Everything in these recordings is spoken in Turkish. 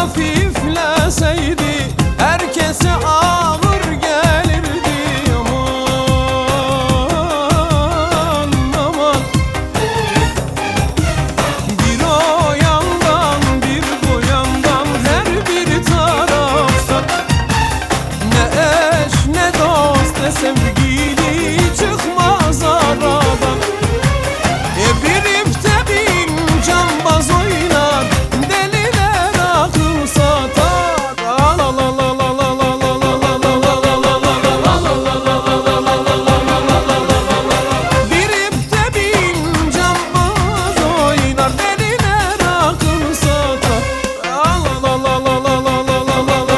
hafifleseydi herkese ağır gelirdi. Aman aman, bir o yandan bir bu yandan her bir taraftan, ne eş ne dost ne sevgili çıkmaz aradan. Bir ipte bin cambaz oynar, deliler akıl satar. La la la la la la la la la la la la la la. Bir ipte bin cambaz oynar, deliler akıl satar. La la la la la la la la la la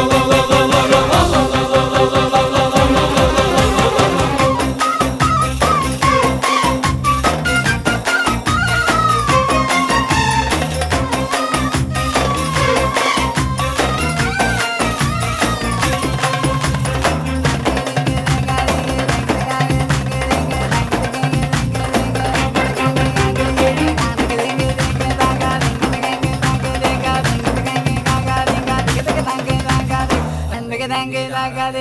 Dang it,